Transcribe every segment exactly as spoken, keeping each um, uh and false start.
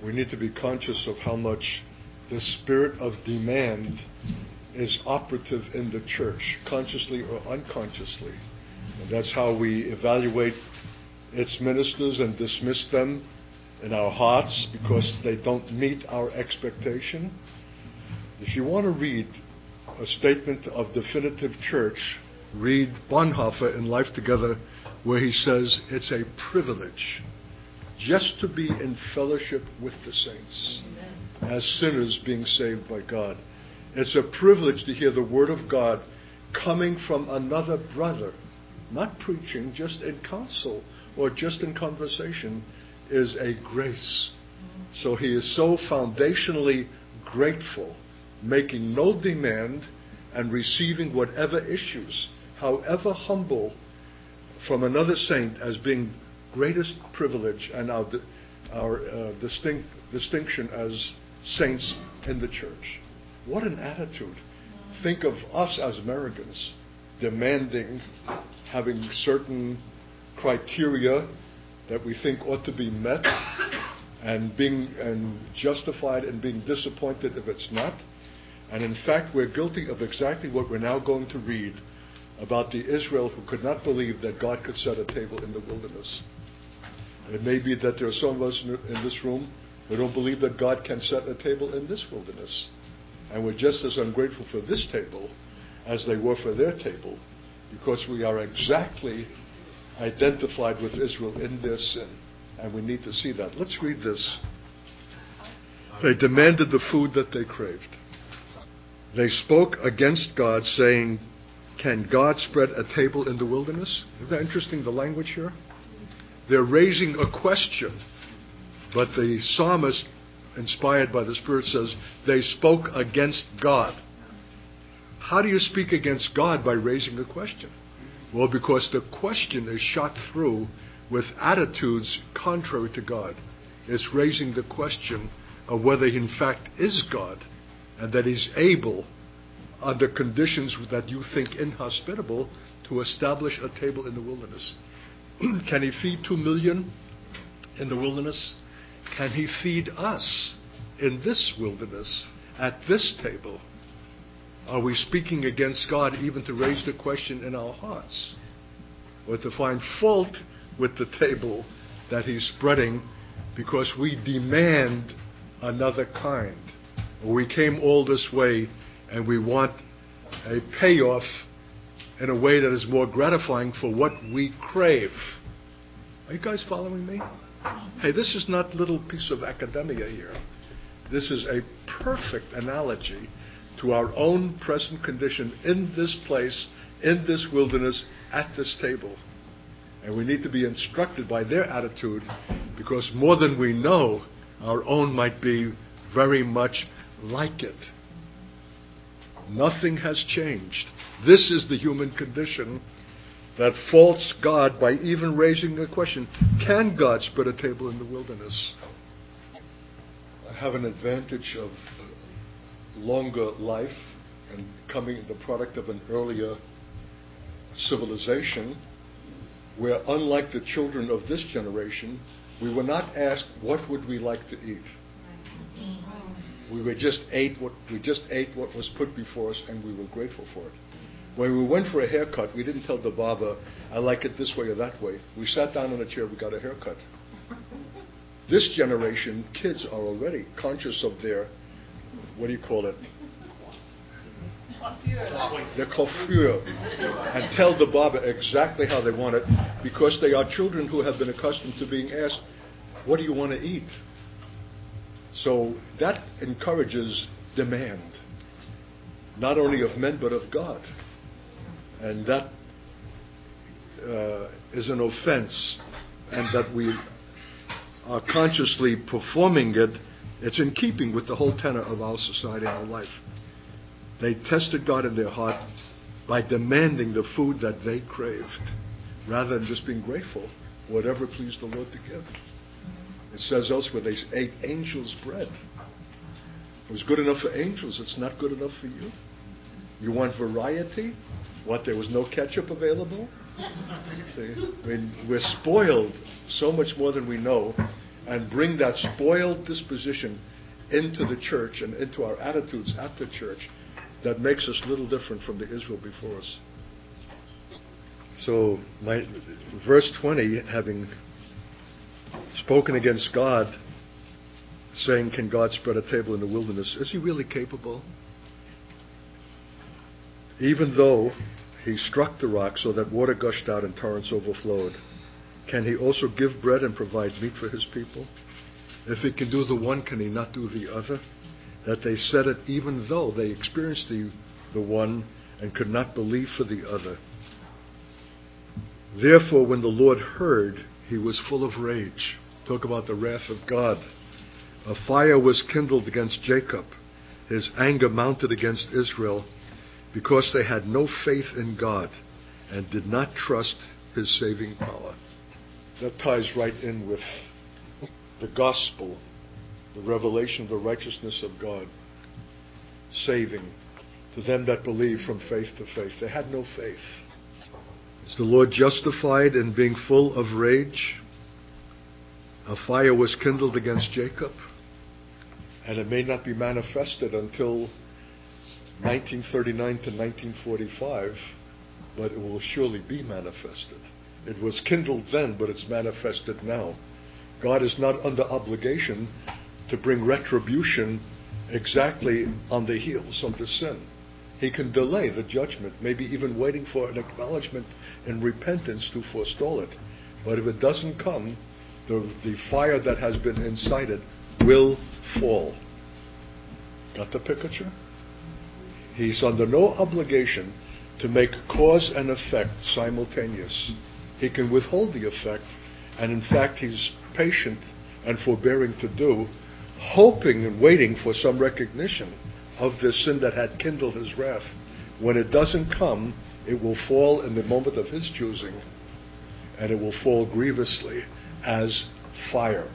we need to be conscious of how much the spirit of demand is operative in the church, consciously or unconsciously. And that's how we evaluate its ministers and dismiss them in our hearts because they don't meet our expectation. If you want to read a statement of definitive church, read Bonhoeffer in Life Together, where he says it's a privilege just to be in fellowship with the saints, as sinners being saved by God. It's a privilege to hear the Word of God coming from another brother, not preaching, just in counsel or just in conversation, is a grace. So he is so foundationally grateful, making no demand and receiving whatever issues, however humble, from another saint as being greatest privilege and our, our uh, distinct, distinction as saints in the church. What an attitude. Think of us as Americans demanding, having certain criteria that we think ought to be met, and being and justified in being disappointed if it's not. And in fact, we're guilty of exactly what we're now going to read about the Israel who could not believe that God could set a table in the wilderness. It may be that there are some of us in this room who don't believe that God can set a table in this wilderness. And we're just as ungrateful for this table as they were for their table, because we are exactly identified with Israel in their sin. And we need to see that. Let's read this. They demanded the food that they craved. They spoke against God, saying, "Can God spread a table in the wilderness?" Isn't that interesting, the language here? They're raising a question, but the psalmist, inspired by the Spirit, says they spoke against God. How do you speak against God by raising a question? Well, because the question is shot through with attitudes contrary to God. It's raising the question of whether he in fact is God, and that he's able, under conditions that you think inhospitable, to establish a table in the wilderness. Can he feed two million in the wilderness? Can he feed us in this wilderness, at this table? Are we speaking against God even to raise the question in our hearts, or to find fault with the table that he's spreading because we demand another kind? We came all this way and we want a payoff in a way that is more gratifying for what we crave. Are you guys following me? Hey, this is not a little piece of academia here. This is a perfect analogy to our own present condition in this place, in this wilderness, at this table. And we need to be instructed by their attitude, because more than we know, our own might be very much like it. Nothing has changed. This is the human condition that faults God by even raising a question. Can God spread a table in the wilderness? I have an advantage of longer life and coming the product of an earlier civilization, where, unlike the children of this generation, we were not asked what would we like to eat. We were just ate what we just ate what was put before us, and we were grateful for it. When we went for a haircut, we didn't tell the barber, "I like it this way or that way." We sat down in a chair, we got a haircut. This generation, kids are already conscious of their, what do you call it? Their coiffure, and tell the barber exactly how they want it, because they are children who have been accustomed to being asked, "What do you want to eat?" So that encourages demand, not only of men but of God. And that uh, is an offense, and that we are consciously performing it. It's in keeping with the whole tenor of our society and our life. They tested God in their heart by demanding the food that they craved, rather than just being grateful, whatever pleased the Lord to give. It says elsewhere they ate angels' bread. It was good enough for angels. It's not good enough for you. You want variety? What, there was no ketchup available? See, I mean, we're spoiled so much more than we know. and bring that spoiled disposition into the church and into our attitudes at the church that makes us little different from the Israel before us. So, my, verse twenty, having spoken against God, saying, can God spread a table in the wilderness? Is he really capable? Even though he struck the rock so that water gushed out and torrents overflowed, can he also give bread and provide meat for his people? If he can do the one, can he not do the other? That they said it even though they experienced the, the one and could not believe for the other. Therefore, when the Lord heard, he was full of rage. Talk about the wrath of God. A fire was kindled against Jacob. His anger mounted against Israel because they had no faith in God and did not trust his saving power. That ties right in with the gospel, the revelation of the righteousness of God, saving to them that believe from faith to faith. They had no faith. Is the Lord justified in being full of rage? A fire was kindled against Jacob, and it may not be manifested until nineteen thirty-nine to nineteen forty-five, but it will surely be manifested. It was kindled then, but it's manifested now. God is not under obligation to bring retribution exactly on the heels of the sin. He can delay the judgment, maybe even waiting for an acknowledgement and repentance to forestall it. But if it doesn't come, the, the fire that has been incited will fall. Got the picture? He's under no obligation to make cause and effect simultaneous. He can withhold the effect, and in fact he's patient and forbearing to do, hoping and waiting for some recognition of this sin that had kindled his wrath. When it doesn't come, it will fall in the moment of his choosing, and it will fall grievously as fire.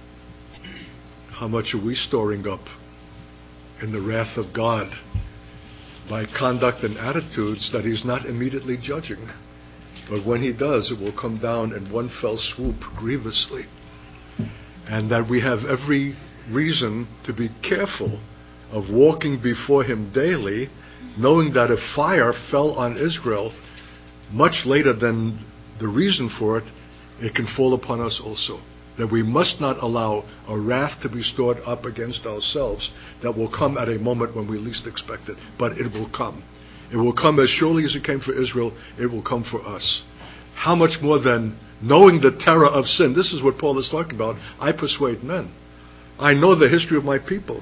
How much are we storing up in the wrath of God by conduct and attitudes that he's not immediately judging? But when he does, it will come down in one fell swoop grievously. And that we have every reason to be careful of walking before him daily, knowing that if fire fell on Israel much later than the reason for it, it can fall upon us also. That we must not allow a wrath to be stored up against ourselves that will come at a moment when we least expect it. But it will come. It will come as surely as it came for Israel, it will come for us. How much more then, knowing the terror of sin, this is what Paul is talking about, I persuade men. I know the history of my people.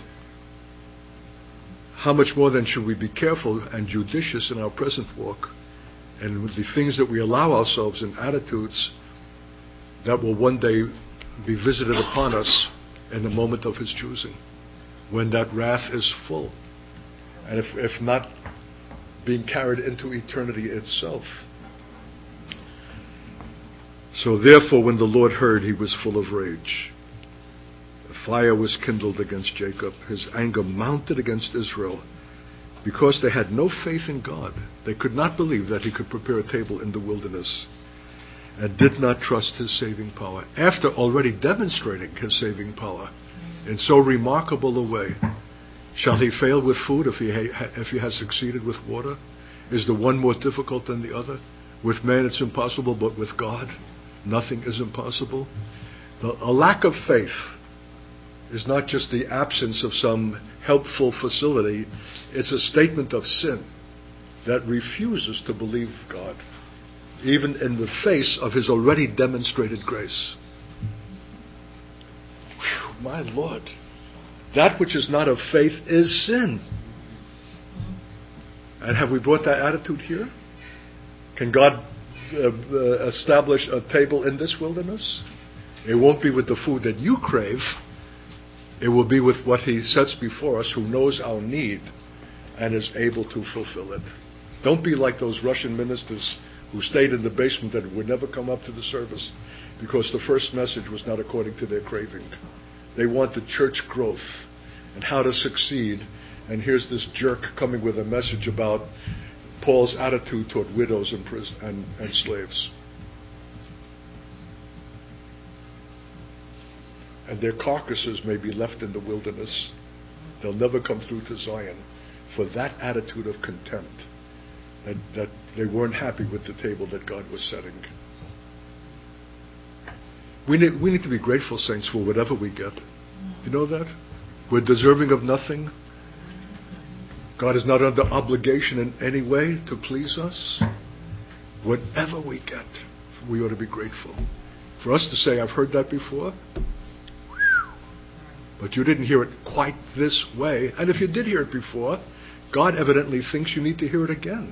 How much more then should we be careful and judicious in our present walk and with the things that we allow ourselves in attitudes that will one day be visited upon us in the moment of his choosing, when that wrath is full, and if, if not being carried into eternity itself. So therefore, when the Lord heard, he was full of rage. A fire was kindled against Jacob. His anger mounted against Israel because they had no faith in God. They could not believe that he could prepare a table in the wilderness, and did not trust his saving power. After already demonstrating his saving power in so remarkable a way, shall he fail with food if he, ha- if he has succeeded with water? Is the one more difficult than the other? With man it's impossible, but with God nothing is impossible. The, a lack of faith is not just the absence of some helpful facility. It's a statement of sin that refuses to believe God, even in the face of his already demonstrated grace. Whew, my Lord. That which is not of faith is sin. And have we brought that attitude here? Can God uh, uh, establish a table in this wilderness? It won't be with the food that you crave. It will be with what he sets before us, who knows our need and is able to fulfill it. Don't be like those Russian ministers who stayed in the basement and would never come up to the service because the first message was not according to their craving. They wanted church growth and how to succeed. And here's this jerk coming with a message about Paul's attitude toward widows and, prison, and, and slaves. and their carcasses may be left in the wilderness. They'll never come through to Zion for that attitude of contempt, that, that they weren't happy with the table that God was setting. We need, we need to be grateful, saints, for whatever we get. You know that? We're deserving of nothing. God is not under obligation in any way to please us. Whatever we get, we ought to be grateful. For us to say, I've heard that before, but you didn't hear it quite this way. And if you did hear it before, God evidently thinks you need to hear it again.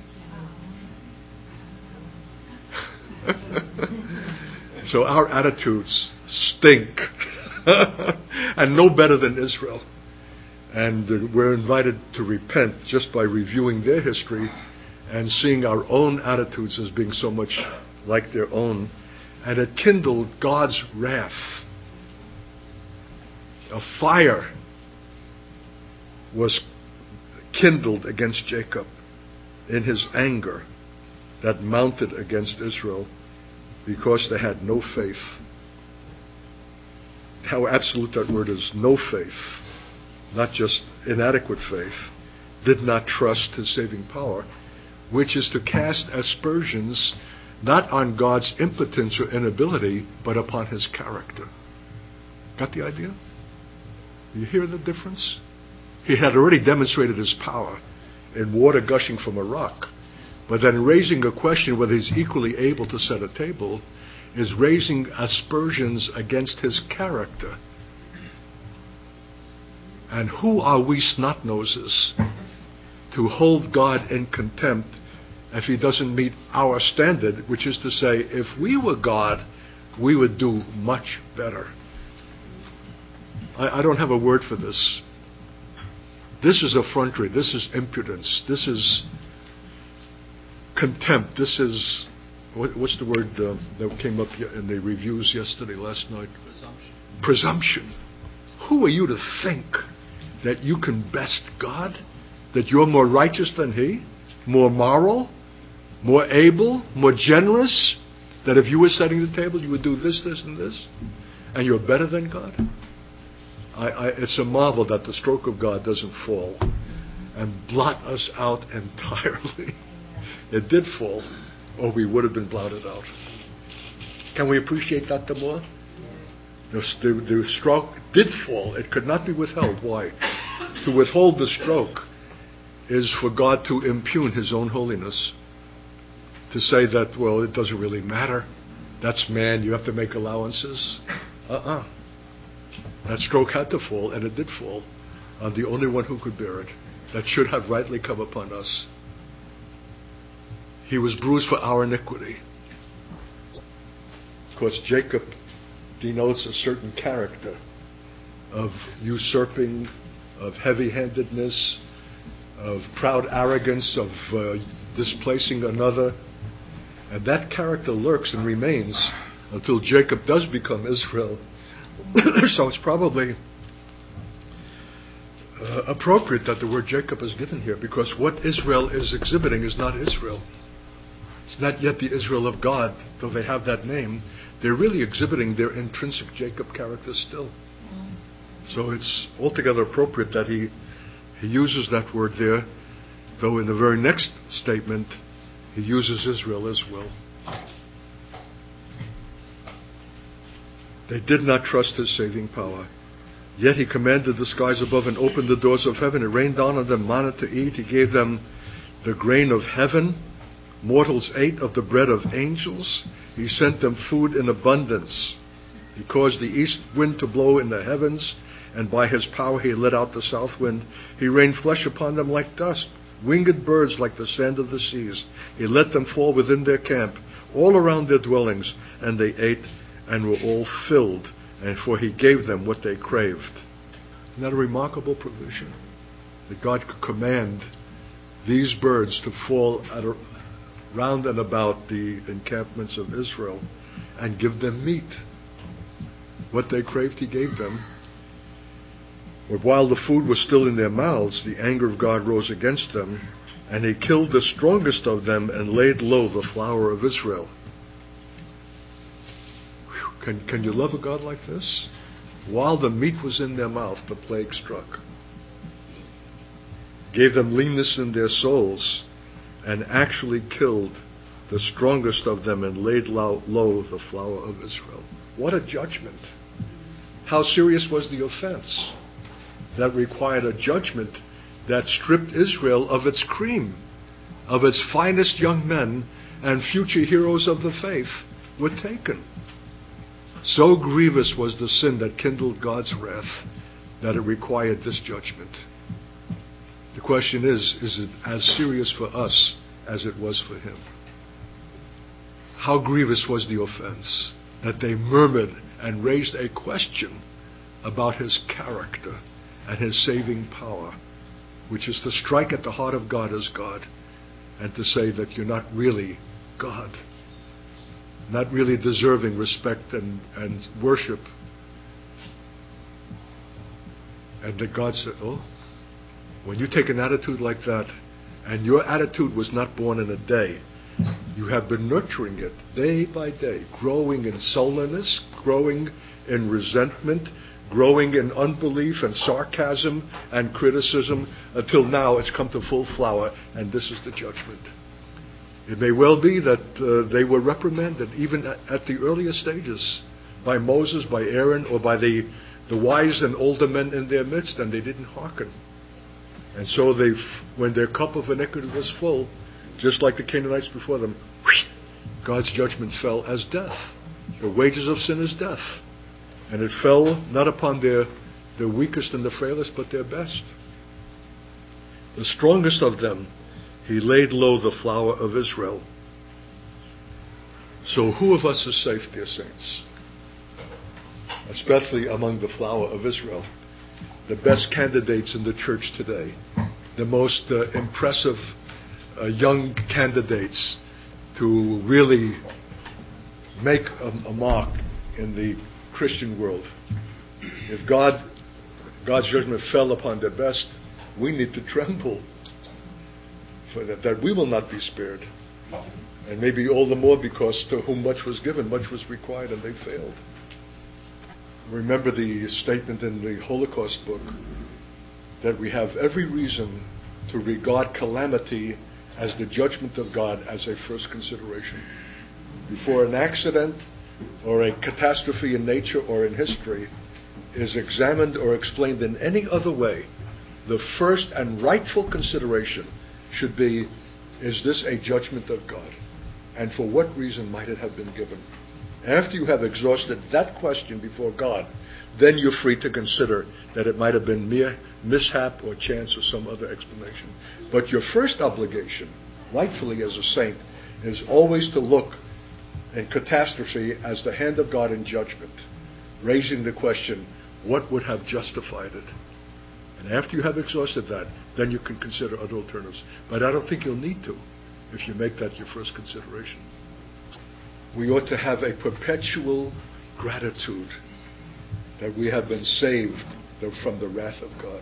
So our attitudes stink. And no better than Israel. And uh, we're invited to repent just by reviewing their history and seeing our own attitudes as being so much like their own. And it kindled God's wrath. A fire was kindled against Jacob in his anger that mounted against Israel because they had no faith. How absolute that word is, no faith, not just inadequate faith, did not trust his saving power, which is to cast aspersions not on God's impotence or inability, but upon his character. Got the idea? You hear the difference? He had already demonstrated his power in water gushing from a rock, but then raising a question whether he's equally able to set a table is raising aspersions against his character. And who are we snot-noses to hold God in contempt if he doesn't meet our standard, which is to say, if we were God, we would do much better. I, I don't have a word for this. This is effrontery. This is impudence. This is contempt. This is, what, what's the word uh, that came up in the reviews yesterday, last night? Presumption. Presumption. Who are you to think that you can best God? That you're more righteous than he? More moral? More able? More generous? That if you were setting the table, you would do this, this, and this? And you're better than God? I, I, it's a marvel that the stroke of God doesn't fall and blot us out entirely. It did fall, or we would have been blotted out. Can we appreciate that the more? The, the, the stroke did fall. It could not be withheld. Why? To withhold the stroke is for God to impugn his own holiness. To say that, well, it doesn't really matter. That's man. You have to make allowances. Uh-uh. That stroke had to fall, and it did fall on the only one who could bear it. That should have rightly come upon us. He was bruised for our iniquity. Because Jacob denotes a certain character of usurping, of heavy-handedness, of proud arrogance, of uh, displacing another. And that character lurks and remains until Jacob does become Israel. So it's probably uh, appropriate that the word Jacob is given here, because what Israel is exhibiting is not Israel. It's not yet the Israel of God, though they have that name. They're really exhibiting their intrinsic Jacob character still. So it's altogether appropriate that he he uses that word there, though in the very next statement he uses Israel as well. They did not trust his saving power. Yet he commanded the skies above and opened the doors of heaven. It rained down on them manna to eat. He gave them the grain of heaven. Mortals ate of the bread of angels. He sent them food in abundance. He caused the east wind to blow in the heavens, and by his power he let out the south wind. He rained flesh upon them like dust, winged birds like the sand of the seas. He let them fall within their camp, all around their dwellings, and they ate and were all filled, and for he gave them what they craved. Isn't that a remarkable provision? That God could command these birds to fall at a, round and about the encampments of Israel and give them meat. What they craved, he gave them. But while the food was still in their mouths, the anger of God rose against them, and he killed the strongest of them and laid low the flower of Israel. Whew. Can, can you love a God like this? while the meat was in their mouth, the plague struck. Gave them leanness in their souls, and actually killed the strongest of them and laid low, low the flower of Israel. What a judgment. How serious was the offense that required a judgment that stripped Israel of its cream, of its finest young men, and future heroes of the faith were taken. So grievous was the sin that kindled God's wrath that it required this judgment. The question is, is it as serious for us as it was for him? How grievous was the offense that they murmured and raised a question about his character and his saving power, which is to strike at the heart of God as God and to say that you're not really God, not really deserving respect and, and worship. And that God said, oh, when you take an attitude like that, and your attitude was not born in a day, you have been nurturing it day by day, growing in sullenness, growing in resentment, growing in unbelief and sarcasm and criticism, until now it's come to full flower, and this is the judgment. It may well be that uh, they were reprimanded, even at, at the earliest stages, by Moses, by Aaron, or by the, the wise and older men in their midst, and they didn't hearken. And so they, when their cup of iniquity was full, just like the Canaanites before them, God's judgment fell as death. The wages of sin is death. And it fell not upon their, their weakest and the frailest, but their best. The strongest of them, he laid low the flower of Israel. So who of us is safe, dear saints? Especially among the flower of Israel. The best candidates in the church today. The most uh, impressive uh, young candidates to really make a, a mark in the Christian world. If God, God's judgment fell upon the best, we need to tremble for that, that we will not be spared. And maybe all the more because to whom much was given, much was required, and they failed. Remember the statement in the Holocaust book that we have every reason to regard calamity as the judgment of God as a first consideration. Before an accident or a catastrophe in nature or in history is examined or explained in any other way, the first and rightful consideration should be, is this a judgment of God? And for what reason might it have been given? After you have exhausted that question before God, then you're free to consider that it might have been mere mishap or chance or some other explanation. But your first obligation, rightfully as a saint, is always to look in catastrophe as the hand of God in judgment, raising the question, what would have justified it? And after you have exhausted that, then you can consider other alternatives. But I don't think you'll need to if you make that your first consideration. We ought to have a perpetual gratitude that we have been saved from the wrath of God.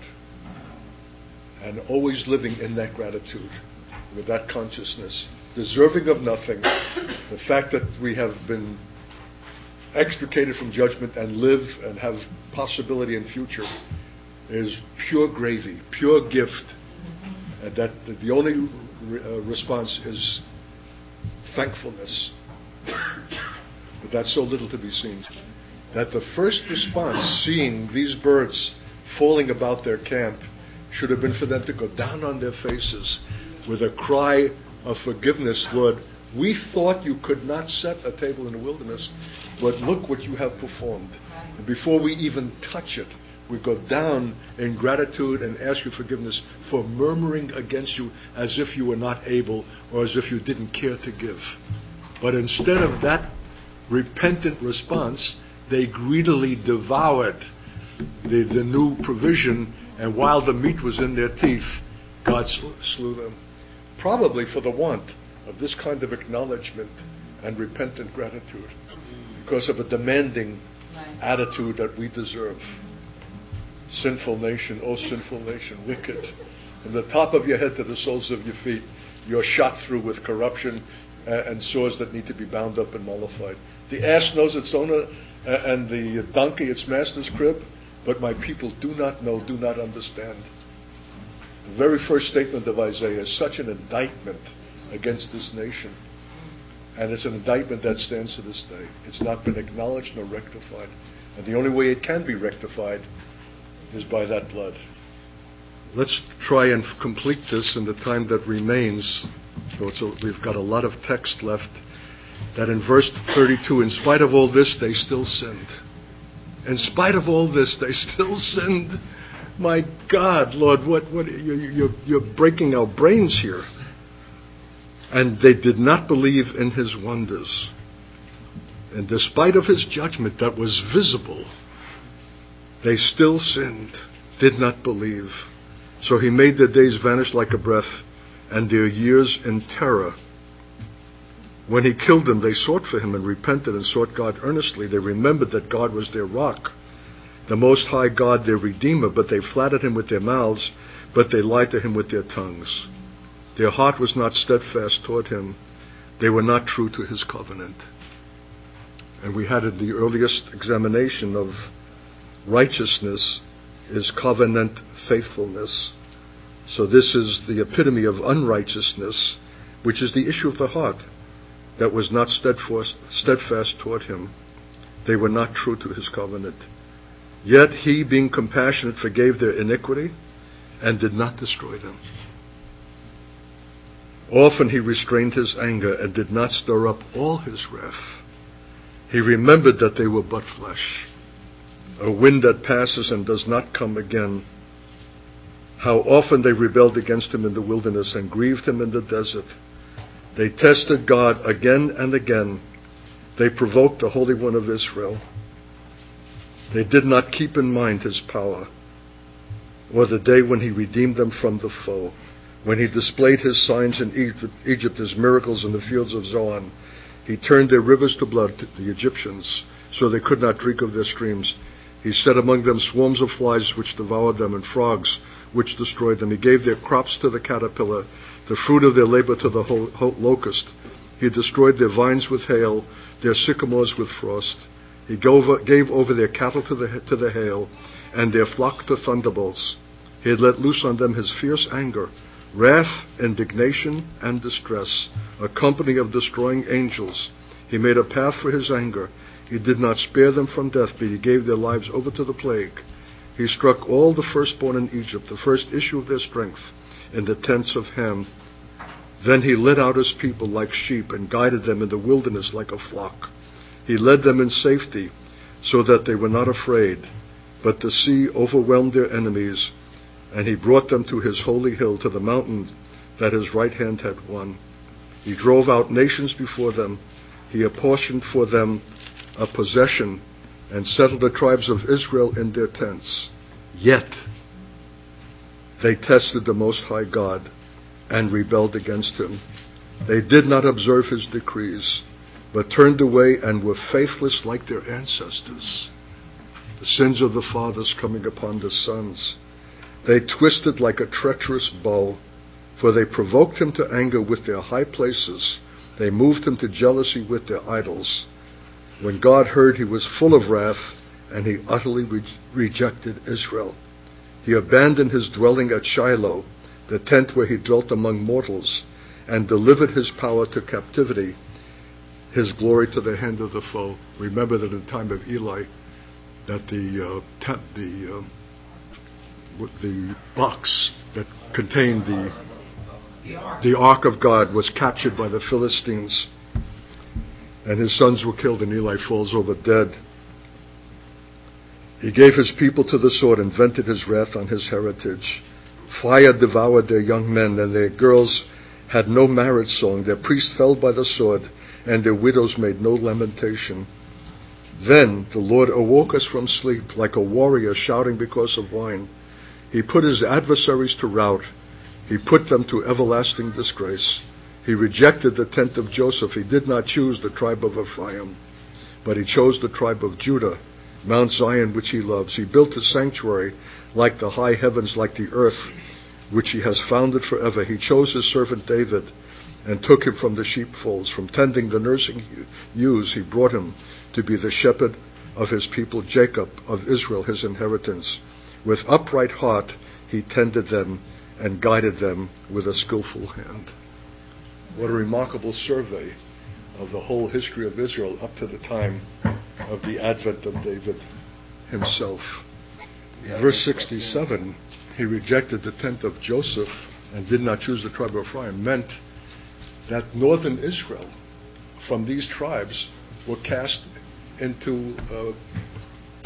And always living in that gratitude, with that consciousness, deserving of nothing. The fact that we have been extricated from judgment and live and have possibility in future is pure gravy, pure gift. And that the only re- uh, response is thankfulness. But that's so little to be seen. That the first response, seeing these birds falling about their camp, should have been for them to go down on their faces with a cry of forgiveness. Lord, we thought you could not set a table in the wilderness, but look what you have performed. And before we even touch it, we go down in gratitude and ask you forgiveness for murmuring against you as if you were not able or as if you didn't care to give. But instead of that repentant response, they greedily devoured the, the new provision, and while the meat was in their teeth, God slew, slew them. Probably for the want of this kind of acknowledgement and repentant gratitude, because of a demanding attitude that we deserve. Sinful nation, oh sinful nation, wicked. From the top of your head to the soles of your feet, you're shot through with corruption uh, and sores that need to be bound up and mollified. The ass knows its owner, uh, and the donkey its master's crib, but my people do not know, do not understand. The very first statement of Isaiah is such an indictment against this nation. And it's an indictment that stands to this day. It's not been acknowledged nor rectified. And the only way it can be rectified is by that blood. Let's try and complete this in the time that remains. So it's a, we've got a lot of text left. That in verse thirty-two, in spite of all this, they still sinned. In spite of all this, they still sinned. My God, Lord, what, what you, you, you're breaking our brains here. And they did not believe in his wonders. And despite of his judgment that was visible, they still sinned, did not believe. So he made their days vanish like a breath, and their years in terror. When he killed them, they sought for him and repented and sought God earnestly. They remembered that God was their rock, the Most High God, their Redeemer, but they flattered him with their mouths, but they lied to him with their tongues. Their heart was not steadfast toward him. They were not true to his covenant. And we had in the earliest examination of righteousness is covenant faithfulness. So this is the epitome of unrighteousness, which is the issue of the heart, that was not steadfast, steadfast toward him. They were not true to his covenant. Yet he, being compassionate, forgave their iniquity and did not destroy them. Often he restrained his anger and did not stir up all his wrath. He remembered that they were but flesh, a wind that passes and does not come again. How often they rebelled against him in the wilderness and grieved him in the desert. They tested God again and again. They provoked the Holy One of Israel. They did not keep in mind his power, or the day when he redeemed them from the foe, when he displayed his signs in Egypt, Egypt, his miracles in the fields of Zoan. He turned their rivers to blood, the Egyptians, so they could not drink of their streams. He set among them swarms of flies which devoured them, and frogs which destroyed them. He gave their crops to the caterpillar, the fruit of their labor to the ho- ho- locust. He destroyed their vines with hail, their sycamores with frost. He gave, gave over their cattle to the, to the hail, and their flock to thunderbolts. He had let loose on them his fierce anger, wrath, indignation, and distress, a company of destroying angels. He made a path for his anger. He did not spare them from death, but he gave their lives over to the plague. He struck all the firstborn in Egypt, the first issue of their strength, in the tents of Ham. Then he led out his people like sheep and guided them in the wilderness like a flock. He led them in safety so that they were not afraid, but the sea overwhelmed their enemies, and he brought them to his holy hill, to the mountain that his right hand had won. He drove out nations before them. He apportioned for them a possession and settled the tribes of Israel in their tents. Yet they tested the Most High God and rebelled against him. They did not observe his decrees, but turned away and were faithless like their ancestors. The sins of the fathers coming upon the sons. They twisted like a treacherous bow, for they provoked him to anger with their high places. They moved him to jealousy with their idols. When God heard, he was full of wrath, and he utterly re- rejected Israel. He abandoned his dwelling at Shiloh, the tent where he dwelt among mortals, and delivered his power to captivity, his glory to the hand of the foe. Remember that in the time of Eli, that the uh, te- the uh, the box that contained the the ark of God was captured by the Philistines, and his sons were killed, and Eli falls over dead. He gave his people to the sword and vented his wrath on his heritage. Fire devoured their young men, and their girls had no marriage song. Their priests fell by the sword, and their widows made no lamentation. Then the Lord awoke us from sleep, like a warrior shouting because of wine. He put his adversaries to rout. He put them to everlasting disgrace. He rejected the tent of Joseph. He did not choose the tribe of Ephraim, but he chose the tribe of Judah, Mount Zion, which he loves. He built a sanctuary like the high heavens, like the earth, which he has founded forever. He chose his servant David and took him from the sheepfolds. From tending the nursing ewes, he brought him to be the shepherd of his people Jacob, of Israel his inheritance. With upright heart he tended them and guided them with a skillful hand. What a remarkable survey of the whole history of Israel up to the time of the advent of David himself. Yeah, Verse sixty-seven, he rejected the tent of Joseph and did not choose the tribe of Ephraim, meant that northern Israel from these tribes were cast into uh,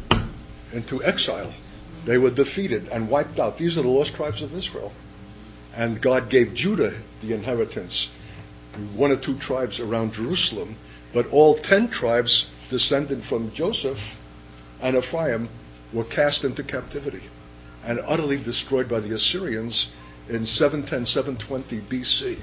into exile. They were defeated and wiped out. These are the lost tribes of Israel. And God gave Judah the inheritance, one or two tribes around Jerusalem, but all ten tribes descended from Joseph and Ephraim were cast into captivity and utterly destroyed by the Assyrians in seven ten, seven twenty B C.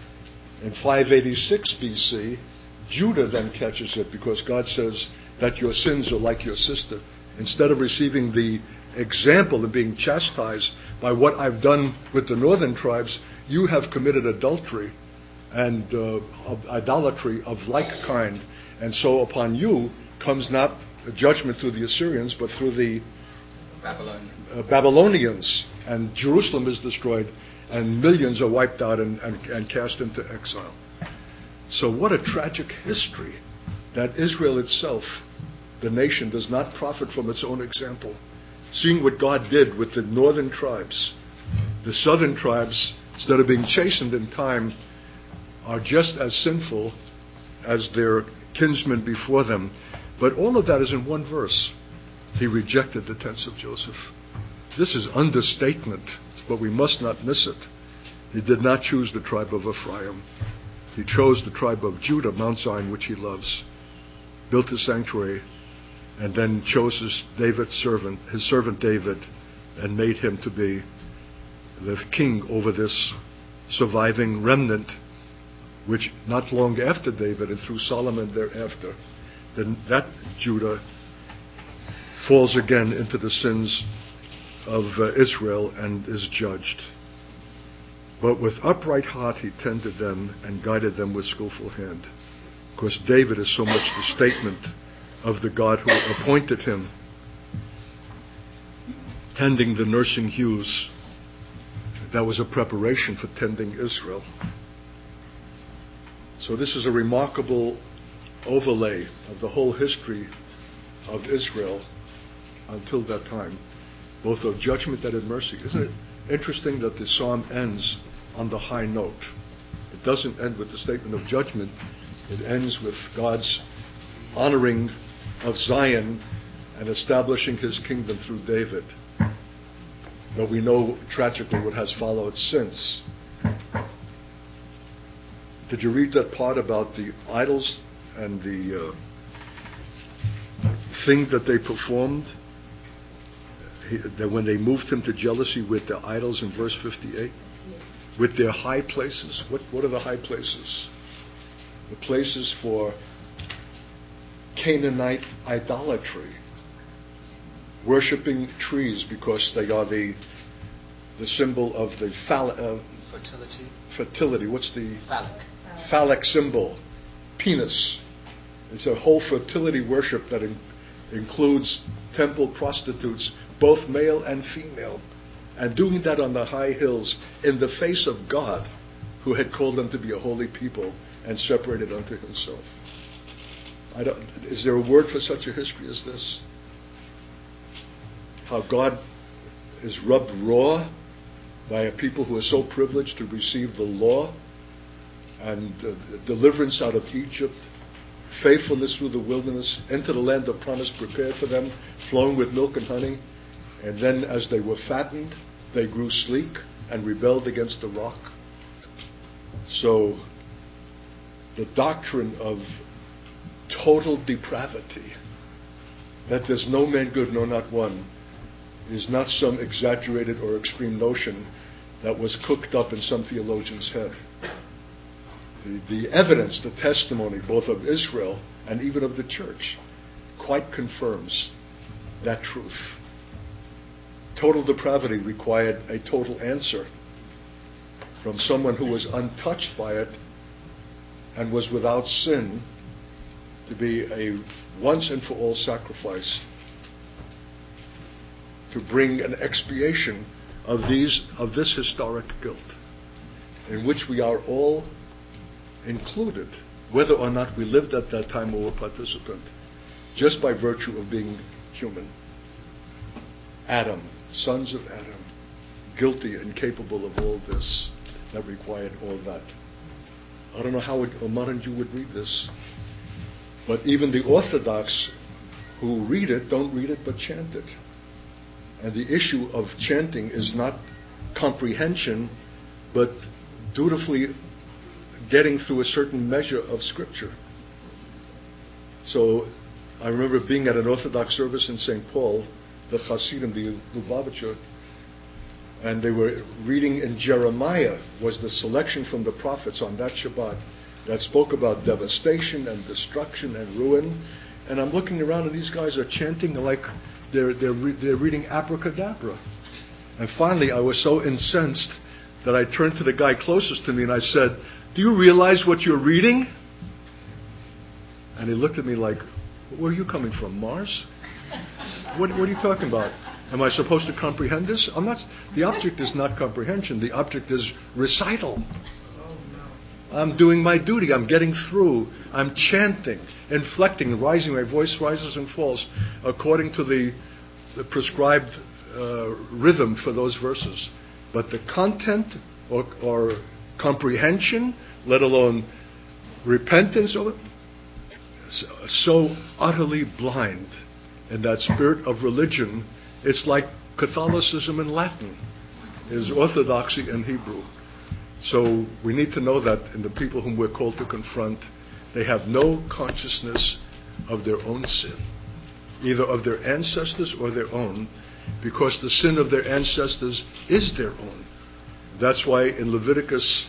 In five eighty-six B C, Judah then catches it because God says that your sins are like your sister. Instead of receiving the example of being chastised by what I've done with the northern tribes, you have committed adultery and uh, of idolatry of like kind. And so upon you comes not a judgment through the Assyrians, but through the Babylonians. Uh, Babylonians. And Jerusalem is destroyed, and millions are wiped out and, and, and cast into exile. So what a tragic history that Israel itself, the nation, does not profit from its own example. Seeing what God did with the northern tribes, the southern tribes, instead of being chastened in time, are just as sinful as their kinsmen before them. But all of that is in one verse. He rejected the tents of Joseph. This is understatement, but we must not miss it. He did not choose the tribe of Ephraim. He chose the tribe of Judah, Mount Zion, which he loves, built a sanctuary, and then chose his David's servant, his servant David, and made him to be the king over this surviving remnant, which not long after David and through Solomon thereafter, then that Judah falls again into the sins of uh, Israel and is judged. But with upright heart he tended them and guided them with skillful hand. Of course, David is so much the statement of the God who appointed him, tending the nursing ewes. That was a preparation for tending Israel. So this is a remarkable overlay of the whole history of Israel until that time, both of judgment and of mercy. Isn't it interesting that the psalm ends on the high note? It doesn't end with the statement of judgment. It ends with God's honoring of Zion and establishing his kingdom through David. But we know tragically what has followed since. Did you read that part about the idols and the uh, thing that they performed? He, that when they moved him to jealousy with the idols in verse fifty-eight? With their high places. What, what are the high places? The places for Canaanite idolatry. Worshipping trees because they are the the symbol of the phall- uh, fertility. Fertility. What's the phallic phallic symbol? Penis. It's a whole fertility worship that in, includes temple prostitutes, both male and female, and doing that on the high hills in the face of God, who had called them to be a holy people and separated unto himself. I don't, is there a word for such a history as this? How God is rubbed raw by a people who are so privileged to receive the law and uh, deliverance out of Egypt, faithfulness through the wilderness, into the land of promise prepared for them, flowing with milk and honey. And then as they were fattened, they grew sleek and rebelled against the rock. So the doctrine of total depravity, that there's no man good, no not one, is not some exaggerated or extreme notion that was cooked up in some theologian's head. The, the evidence, the testimony, both of Israel and even of the church, quite confirms that truth. Total depravity required a total answer. from someone who was untouched by it and was without sin to be a once and for all sacrifice to bring an expiation of these of this historic guilt in which we are all included, whether or not we lived at that time or were participant, just by virtue of being human. Adam, sons of Adam, guilty and capable of all this that required all that. I don't know how a modern Jew would read this, but even the Orthodox who read it don't read it but chant it. And the issue of chanting is not comprehension, but dutifully getting through a certain measure of Scripture. So I remember being at an Orthodox service in Saint Paul, the Hasidim, the Lubavitcher, and they were reading in Jeremiah, was the selection from the prophets on that Shabbat that spoke about devastation and destruction and ruin. And I'm looking around and these guys are chanting like they're, they're, re- they're reading abracadabra. And finally I was so incensed that I turned to the guy closest to me and I said, "Do you realize what you're reading?" And he looked at me like, "Where are you coming from, Mars? What, what are you talking about? Am I supposed to comprehend this?" I'm not. The object is not comprehension. The object is recital. I'm doing my duty. I'm getting through. I'm chanting, inflecting, rising. My voice rises and falls according to the, the prescribed uh, rhythm for those verses. But the content or, or comprehension, let alone repentance, so, so utterly blind in that spirit of religion. It's like Catholicism in Latin is orthodoxy in Hebrew. So we need to know that in the people whom we're called to confront, they have no consciousness of their own sin, either of their ancestors or their own, because the sin of their ancestors is their own. That's why in Leviticus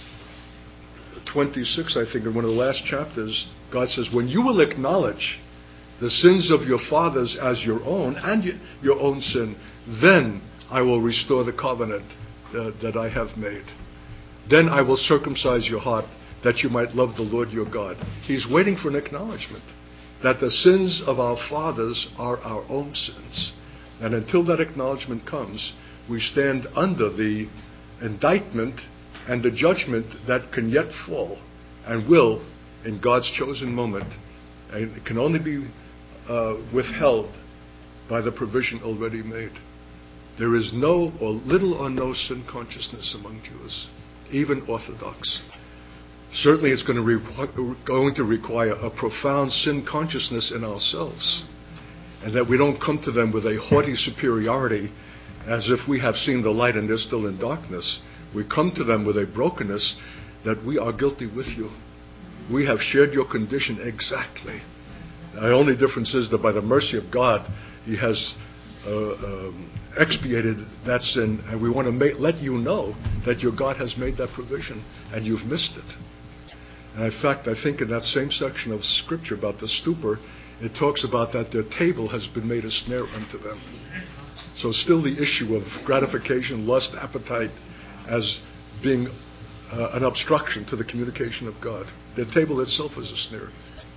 twenty-six, I think, in one of the last chapters, God says, when you will acknowledge the sins of your fathers as your own and your own sin, then I will restore the covenant uh, that I have made. Then I will circumcise your heart that you might love the Lord your God. He's waiting for an acknowledgement that the sins of our fathers are our own sins. And until that acknowledgement comes, we stand under the indictment and the judgment that can yet fall and will in God's chosen moment. And it can only be uh, withheld by the provision already made. There is no or little or no sin consciousness among Jews, even Orthodox. Certainly it's going to, re- going to require a profound sin consciousness in ourselves, and that we don't come to them with a haughty superiority as if we have seen the light and they're still in darkness. We come to them with a brokenness that we are guilty with you. We have shared your condition exactly. The only difference is that by the mercy of God, He has uh, um, expiated that sin, and we want to make, let you know that your God has made that provision, and you've missed it. And in fact, I think in that same section of Scripture about the stupor, it talks about that their table has been made a snare unto them. So still the issue of gratification, lust, appetite, as being uh, an obstruction to the communication of God. The table itself is a snare.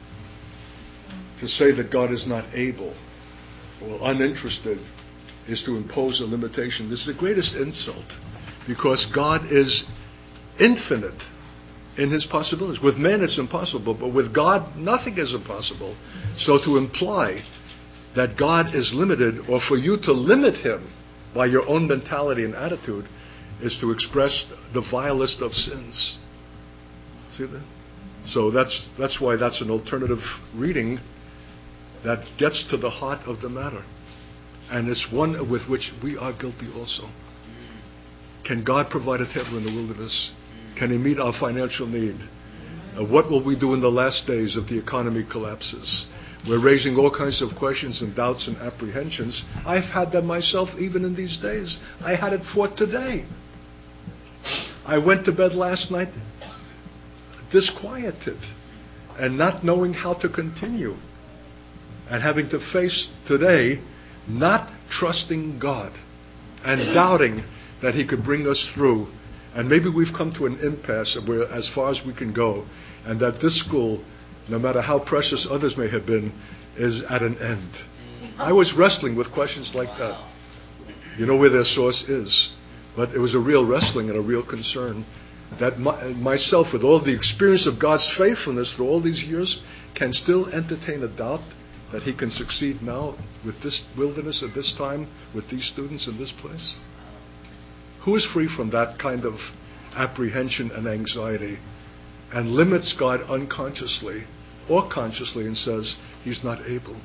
To say that God is not able or uninterested is to impose a limitation. This is the greatest insult, because God is infinite in His possibilities. With man it's impossible, but with God nothing is impossible. So to imply that God is limited, or for you to limit Him by your own mentality and attitude, is to express the vilest of sins. See that? So that's that's why that's an alternative reading that gets to the heart of the matter. And it's one with which we are guilty also. Can God provide a table in the wilderness? Can He meet our financial need? Uh, what will we do in the last days if the economy collapses? We're raising all kinds of questions and doubts and apprehensions. I've had them myself even in these days. I had it for today. I went to bed last night disquieted and not knowing how to continue, and having to face today not trusting God and doubting that He could bring us through And maybe we've come to an impasse and we're as far as we can go, and that this school, no matter how precious others may have been, is at an end. I was wrestling with questions like that. You know where their source is. But it was a real wrestling and a real concern that my, myself, with all the experience of God's faithfulness through all these years, can still entertain a doubt that he can succeed now with this wilderness at this time, with these students in this place. Who is free from that kind of apprehension and anxiety and limits God unconsciously or consciously and says he's not able?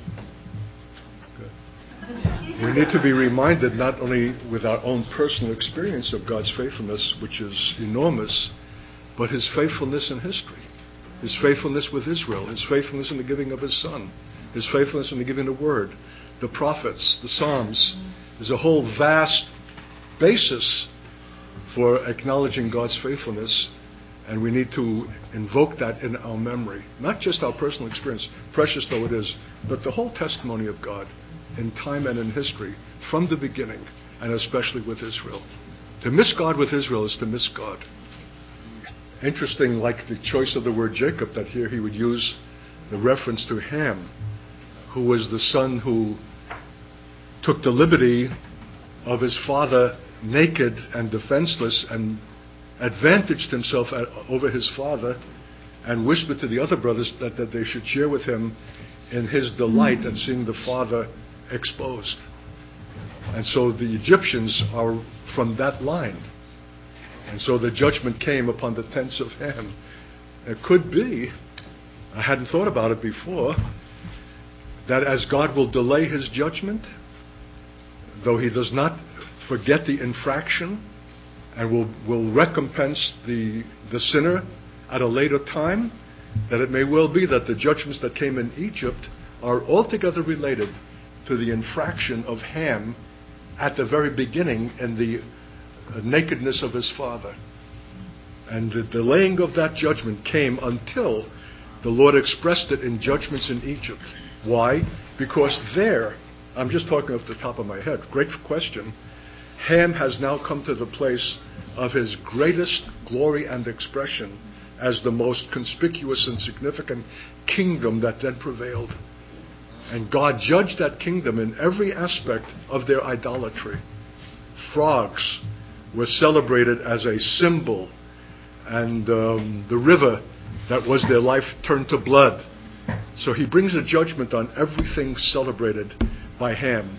Good. We need to be reminded not only with our own personal experience of God's faithfulness, which is enormous, but his faithfulness in history, his faithfulness with Israel, his faithfulness in the giving of his Son, his faithfulness in the giving of the Word, the prophets, the Psalms. There's a whole vast basis for acknowledging God's faithfulness, and we need to invoke that in our memory. Not just our personal experience, precious though it is, but the whole testimony of God in time and in history, from the beginning, and especially with Israel. To miss God with Israel is to miss God. Interesting, like the choice of the word Jacob, that here he would use the reference to Ham, who was the son who took the liberty of his father naked and defenseless and advantaged himself at, over his father, and whispered to the other brothers that, that they should share with him in his delight in seeing the father exposed. And so the Egyptians are from that line. And so the judgment came upon the tents of Ham. It could be, I hadn't thought about it before, that as God will delay his judgment, though he does not forget the infraction and will, will recompense the, the sinner at a later time, that it may well be that the judgments that came in Egypt are altogether related to the infraction of Ham at the very beginning in the uh, nakedness of his father. And the delaying of that judgment came until the Lord expressed it in judgments in Egypt. Why? Because there, I'm just talking off the top of my head, great question, Ham has now come to the place of his greatest glory and expression as the most conspicuous and significant kingdom that then prevailed. And God judged that kingdom in every aspect of their idolatry. Frogs were celebrated as a symbol, and um, the river that was their life turned to blood. So he brings a judgment on everything celebrated by Ham.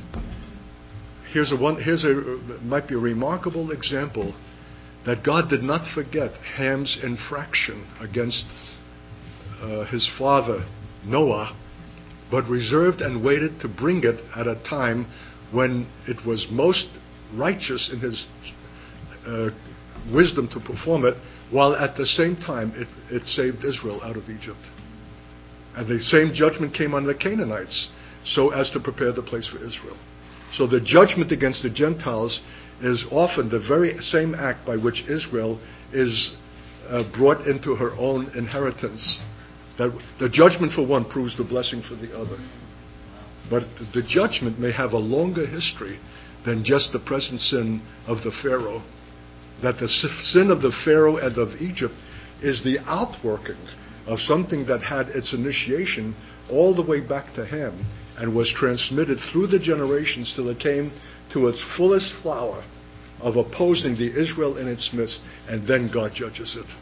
Here's a one. Here's a might be a remarkable example that God did not forget Ham's infraction against uh, his father Noah, but reserved and waited to bring it at a time when it was most righteous in his uh, wisdom to perform it, while at the same time it, it saved Israel out of Egypt. And the same judgment came on the Canaanites, so as to prepare the place for Israel. So the judgment against the Gentiles is often the very same act by which Israel is uh, brought into her own inheritance. That the judgment for one proves the blessing for the other. But the judgment may have a longer history than just the present sin of the Pharaoh. That the sin of the Pharaoh and of Egypt is the outworking of something that had its initiation all the way back to Ham and was transmitted through the generations till it came to its fullest flower of opposing the Israel in its midst, and then God judges it.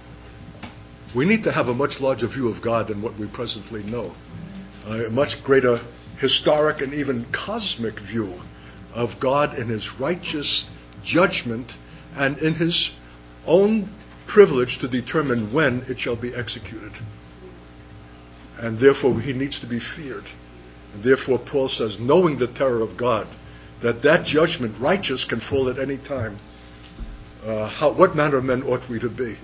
We need to have a much larger view of God than what we presently know. A much greater historic and even cosmic view of God in his righteous judgment and in his own privilege to determine when it shall be executed. And therefore he needs to be feared. And therefore Paul says, knowing the terror of God, that that judgment, righteous, can fall at any time. Uh, how, what manner of men ought we to be?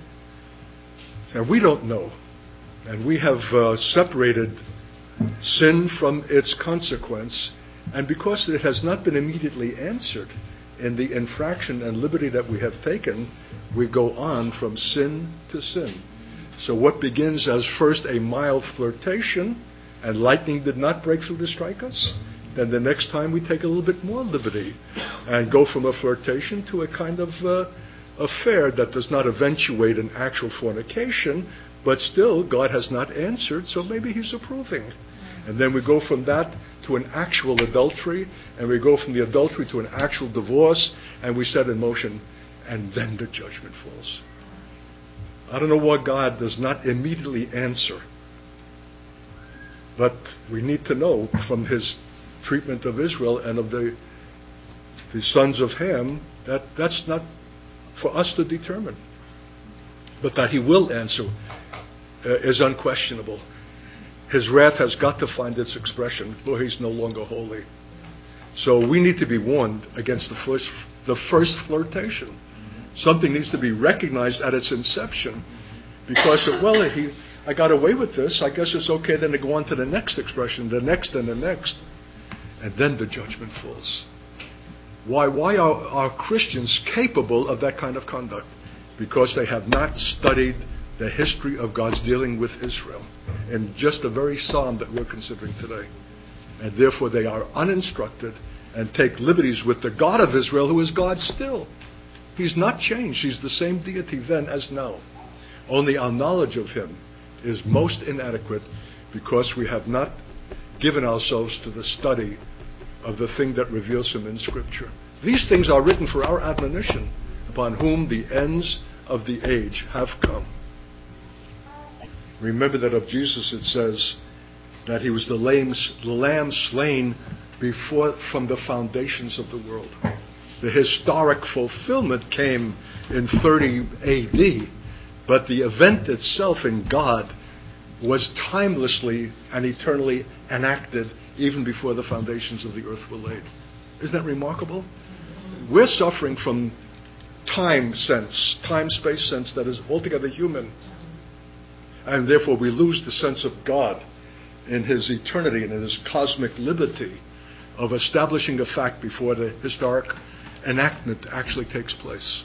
So we don't know. And we have uh, separated sin from its consequence. And because it has not been immediately answered in the infraction and liberty that we have taken, we go on from sin to sin. So what begins as first a mild flirtation, and lightning did not break through to strike us, then the next time we take a little bit more liberty and go from a flirtation to a kind of uh, affair that does not eventuate in actual fornication, but still God has not answered, so maybe he's approving. And then we go from that to an actual adultery, and we go from the adultery to an actual divorce, and we set in motion, and then the judgment falls. I don't know why God does not immediately answer, but we need to know from his treatment of Israel and of the the sons of Ham that that's not for us to determine. But that he will answer uh, is unquestionable. His wrath has got to find its expression, for he's no longer holy. So we need to be warned against the first, the first flirtation. Something needs to be recognized at its inception, because well, he, I got away with this. I guess it's okay then to go on to the next expression, the next and the next, and then the judgment falls. Why? Why are, are Christians capable of that kind of conduct? Because they have not studied the history of God's dealing with Israel in just the very psalm that we're considering today. And therefore they are uninstructed and take liberties with the God of Israel, who is God still. He's not changed. He's the same deity then as now. Only our knowledge of him is most inadequate because we have not given ourselves to the study of the thing that reveals him in Scripture. These things are written for our admonition, upon whom the ends of the age have come. Remember that of Jesus it says that he was the lamb slain before from the foundations of the world. The historic fulfillment came in thirty A D, but the event itself in God was timelessly and eternally enacted even before the foundations of the earth were laid. Isn't that remarkable? We're suffering from time sense, time-space sense that is altogether human. And therefore we lose the sense of God in his eternity and in his cosmic liberty of establishing a fact before the historic enactment actually takes place.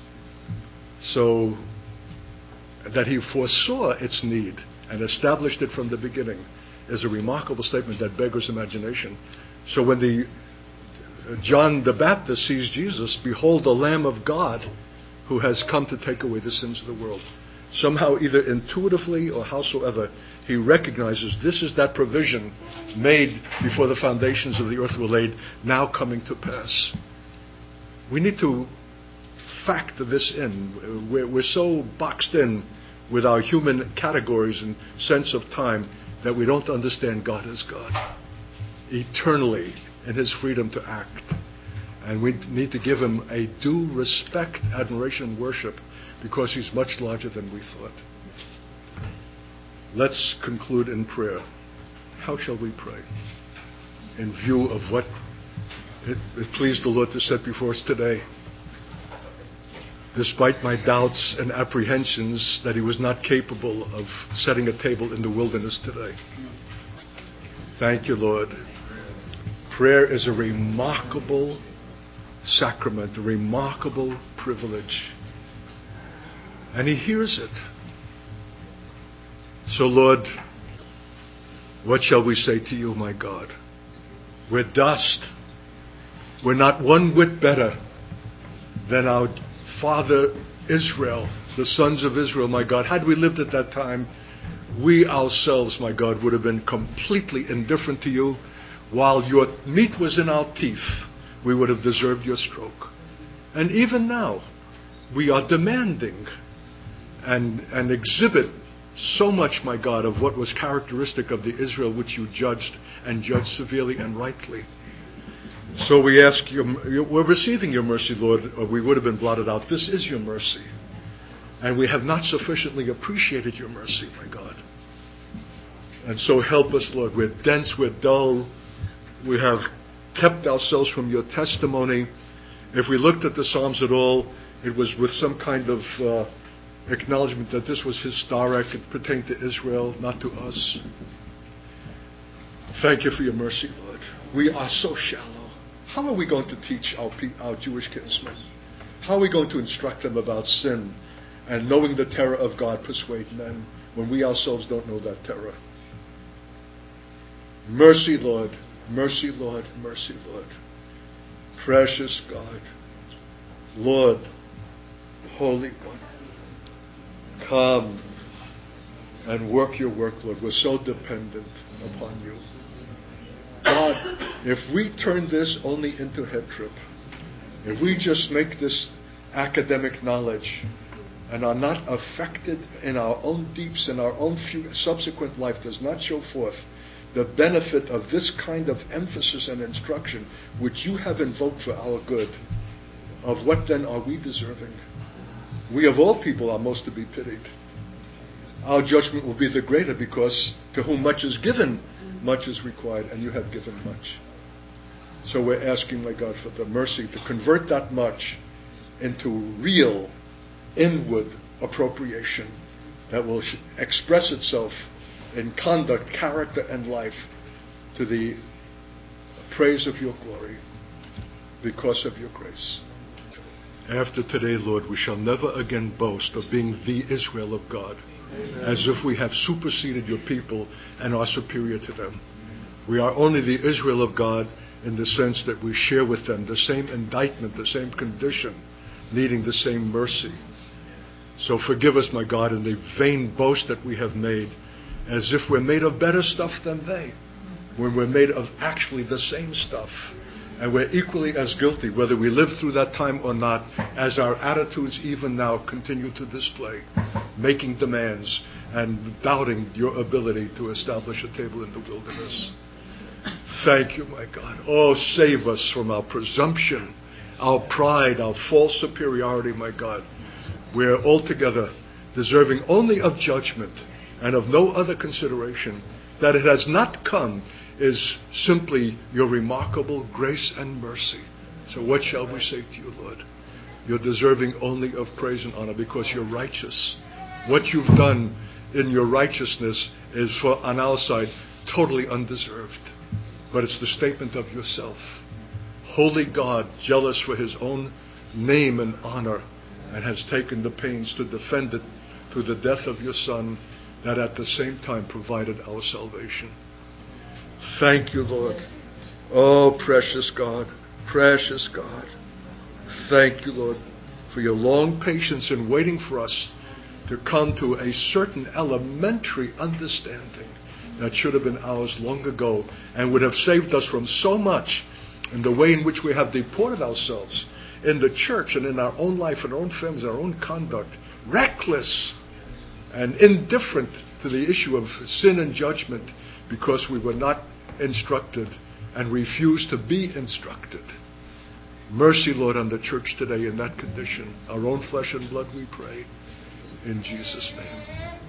So that he foresaw its need and established it from the beginning is a remarkable statement that beggars imagination. So when the uh, John the Baptist sees Jesus, behold the Lamb of God who has come to take away the sins of the world. Somehow, either intuitively or howsoever, he recognizes this is that provision made before the foundations of the earth were laid, now coming to pass. We need to factor this in. We're, we're so boxed in with our human categories and sense of time that we don't understand God as God, eternally in his freedom to act. And we need to give him a due respect, admiration, and worship, because he's much larger than we thought. Let's conclude in prayer. How shall we pray? In view of what it, it pleased the Lord to set before us today. Despite my doubts and apprehensions that he was not capable of setting a table in the wilderness today. Thank you, Lord. Prayer is a remarkable sacrament, a remarkable privilege. And he hears it. So, Lord, what shall we say to you, my God? We're dust. We're not one whit better than our father Israel, the sons of Israel, my God. Had we lived at that time, we ourselves, my God, would have been completely indifferent to you. While your meat was in our teeth, we would have deserved your stroke. And even now, we are demanding and, and exhibit so much, my God, of what was characteristic of the Israel which you judged, and judged severely and rightly. So we ask you, we're receiving your mercy, Lord, or we would have been blotted out. This is your mercy. And we have not sufficiently appreciated your mercy, my God. And so help us, Lord. We're dense, we're dull. We have kept ourselves from your testimony. If we looked at the Psalms at all, it was with some kind of uh, acknowledgement that this was historic, it pertained to Israel, not to us. Thank you for your mercy, Lord. We are so shallow. How are we going to teach our, our Jewish kinsmen? How are we going to instruct them about sin and knowing the terror of God persuade men when we ourselves don't know that terror? Mercy, Lord. Mercy, Lord. Mercy, Lord. Precious God. Lord, Holy One, come and work your work, Lord. We're so dependent upon you. God, if we turn this only into head trip, if we just make this academic knowledge and are not affected in our own deeps, in our own subsequent life, does not show forth the benefit of this kind of emphasis and instruction which you have invoked for our good, of what then are we deserving? We of all people are most to be pitied. Our judgment will be the greater because to whom much is given, much is required, and you have given much. So we're asking, my God, for the mercy to convert that much into real, inward appropriation that will express itself in conduct, character, and life to the praise of your glory because of your grace. After today, Lord, we shall never again boast of being the Israel of God, Amen. As if we have superseded your people and are superior to them. We are only the Israel of God in the sense that we share with them the same indictment, the same condition, needing the same mercy. So forgive us, my God, in the vain boast that we have made, as if we're made of better stuff than they, when we're made of actually the same stuff. And we're equally as guilty, whether we live through that time or not, as our attitudes even now continue to display, making demands and doubting your ability to establish a table in the wilderness. Thank you, my God. Oh, save us from our presumption, our pride, our false superiority, my God. We're altogether deserving only of judgment and of no other consideration. That it has not come is simply your remarkable grace and mercy. So what shall we say to you, Lord? You're deserving only of praise and honor because you're righteous. What you've done in your righteousness is, for on our side, totally undeserved. But it's the statement of yourself. Holy God, jealous for his own name and honor, and has taken the pains to defend it through the death of your Son, that at the same time provided our salvation. Thank you, Lord. Oh, precious God, precious God. Thank you, Lord, for your long patience in waiting for us to come to a certain elementary understanding that should have been ours long ago and would have saved us from so much in the way in which we have deported ourselves in the church and in our own life and our own families, our own conduct, reckless and indifferent to the issue of sin and judgment because we were not instructed and refused to be instructed. Mercy, Lord, on the church today in that condition. Our own flesh and blood, we pray. In Jesus' name.